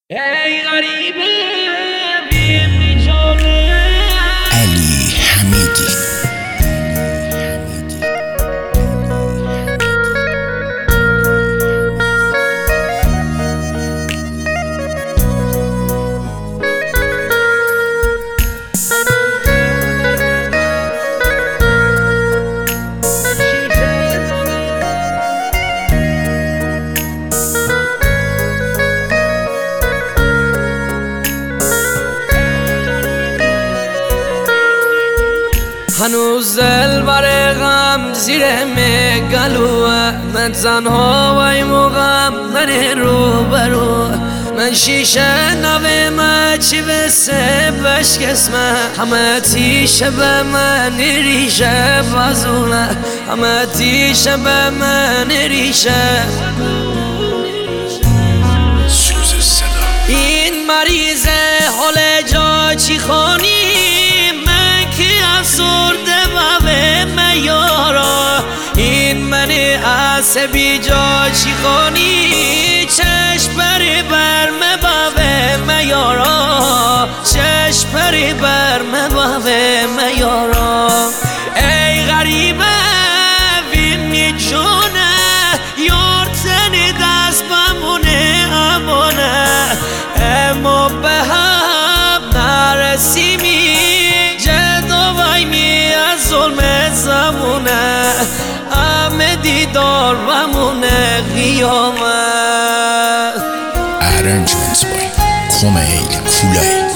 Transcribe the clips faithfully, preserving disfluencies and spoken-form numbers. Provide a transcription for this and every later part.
ای غریبه بی جانه علی حمیدی. هنوز دل بر غم زیر مگلوه، من تنها وای موقعم من رو برو. من شیشه نوه من چی بسه بشکسمه، همه تیشه به من ریشه بازونه، همه تیشه به من ریشه. سوز صدا این مریضه حال جا چی خونی، افسرده بابه میارا. این منی عصبی جا چی خونی، چشم پری برم بابه میارا، چشم پری برم بابه میارا. ای غریبه وینی جونه، یار تنی دست بمونه امانه، اما به هم نرسیمی ظلم زمونه، همه دیدار ومونه قیامت. Arrangements by Komail Kulay.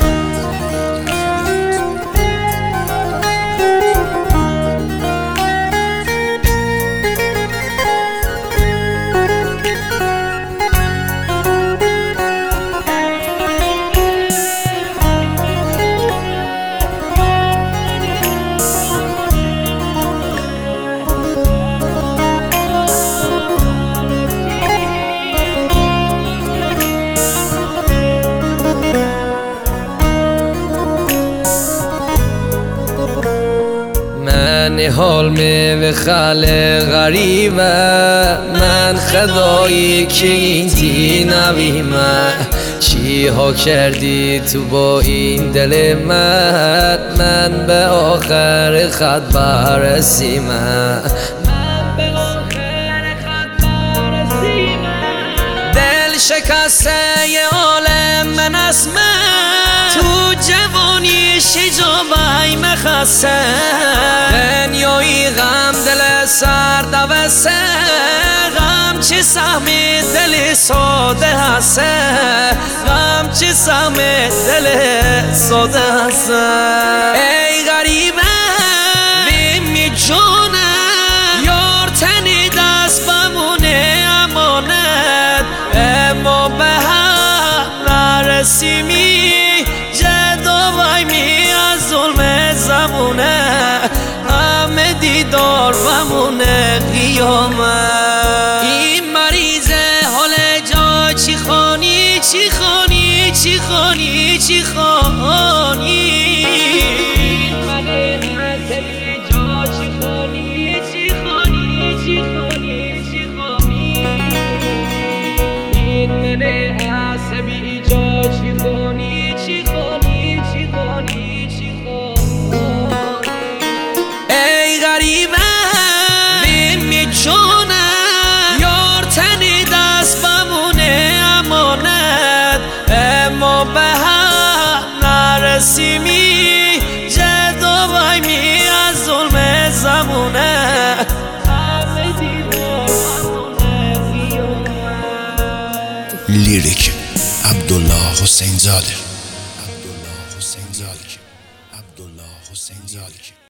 من حال می به خال غریبه، من خدایی که این تی نویمه. چی ها کردی تو با این دل من، من به آخر خط برسیمه، من به آخر خط برسیمه. دل شکسته ی عالم من اسمه، تو جوانی شجابای مخسته. دنیایی غم دل سرد وسه، غم چی سهمی دل ساده هسته، غم چی سهمی دل ساده هسته. ای غریبه بیمی جونه، یار تنی دست بمونه امانت، اما به هم نرسیمی جدا وایمی از ظلم زمونه، همه دیدار ومونه قیامت. این مریضه حال جا چی خانی، چی خانی، چی خانی، چی خانی. ای غریبه بیمی جونه، یار تنی دست بمونه امانت، اما به هم نرسیمی جدا وایمی از ظلم زمونه، همه دیدار ومونه قیامت. لیریک عبدالله حسین زاده. عبدالله حسین زاده. عبدالله حسین زاده.